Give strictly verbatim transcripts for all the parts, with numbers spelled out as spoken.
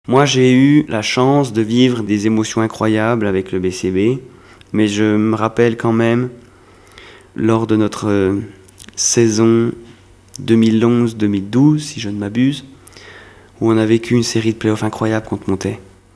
Moi, j'ai eu la chance de vivre des émotions incroyables avec le B C B, mais je me rappelle quand même, lors de notre euh, saison deux mille onze deux mille douze, si je ne m'abuse, où on a vécu une série de playoffs incroyables contre Montaix.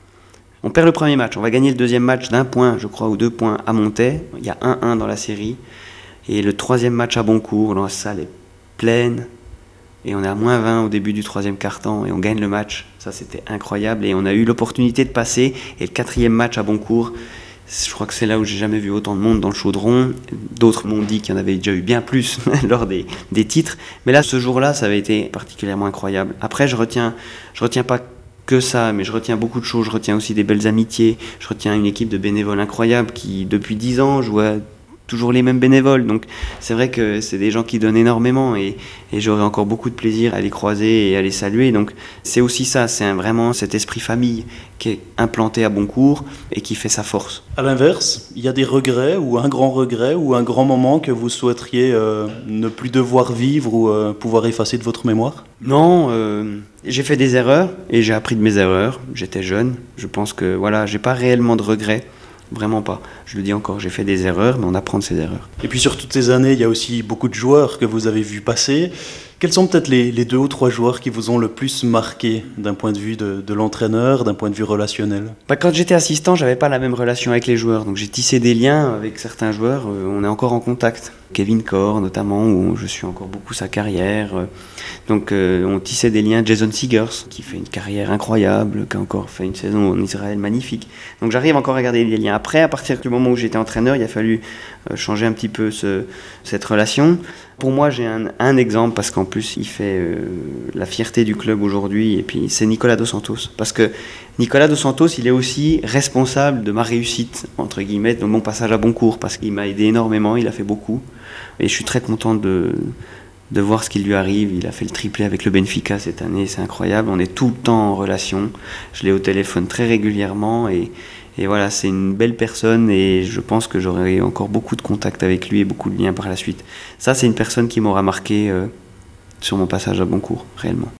On perd le premier match, on va gagner le deuxième match d'un point, je crois, ou deux points à Montaix. Il y a un un dans la série. Et le troisième match à Boncourt, la salle est pleine. Et on est à moins vingt au début du troisième quart-temps et on gagne le match. Ça, c'était incroyable. Et on a eu l'opportunité de passer. Et le quatrième match à Boncourt, je crois que c'est là où j'ai jamais vu autant de monde dans le chaudron. D'autres m'ont dit qu'il y en avait déjà eu bien plus lors des, des titres. Mais là, ce jour-là, ça avait été particulièrement incroyable. Après, je retiens, je retiens pas que ça, mais je retiens beaucoup de choses. Je retiens aussi des belles amitiés. Je retiens une équipe de bénévoles incroyables qui, depuis dix ans, jouait toujours les mêmes bénévoles, donc c'est vrai que c'est des gens qui donnent énormément et, et j'aurais encore beaucoup de plaisir à les croiser et à les saluer, donc c'est aussi ça, c'est un, vraiment cet esprit famille qui est implanté à Boncourt et qui fait sa force. À l'inverse, il y a des regrets ou un grand regret ou un grand moment que vous souhaiteriez euh, ne plus devoir vivre ou euh, pouvoir effacer de votre mémoire ? Non, euh, j'ai fait des erreurs et j'ai appris de mes erreurs, j'étais jeune, je pense que voilà, j'ai pas réellement de regrets. Vraiment pas. Je le dis encore, j'ai fait des erreurs, mais on apprend de ces erreurs. Et puis sur toutes ces années, il y a aussi beaucoup de joueurs que vous avez vus passer. Quels sont peut-être les, les deux ou trois joueurs qui vous ont le plus marqué d'un point de vue de, de l'entraîneur, d'un point de vue relationnel ? Bah, quand j'étais assistant, j'avais pas la même relation avec les joueurs, donc j'ai tissé des liens avec certains joueurs. Euh, on est encore en contact. Kevin Corr notamment, où je suis encore beaucoup sa carrière. Donc euh, on tissait des liens. Jason Seegers, qui fait une carrière incroyable, qui a encore fait une saison en Israël magnifique. Donc j'arrive encore à garder des liens. Après, à partir du moment où j'étais entraîneur, il a fallu euh, changer un petit peu ce, cette relation. Pour moi, j'ai un, un exemple, parce qu'en plus, il fait euh, la fierté du club aujourd'hui, et puis c'est Nicolas Dos Santos. Parce que Nicolas Dos Santos, il est aussi responsable de ma réussite, entre guillemets, de mon passage à Boncourt, parce qu'il m'a aidé énormément, il a fait beaucoup. Et je suis très content de, de voir ce qui lui arrive. Il a fait le triplé avec le Benfica cette année, c'est incroyable. On est tout le temps en relation. Je l'ai au téléphone très régulièrement, et, et voilà, c'est une belle personne, et je pense que j'aurai encore beaucoup de contacts avec lui et beaucoup de liens par la suite. Ça, c'est une personne qui m'aura marqué euh, sur mon passage à Boncourt, réellement.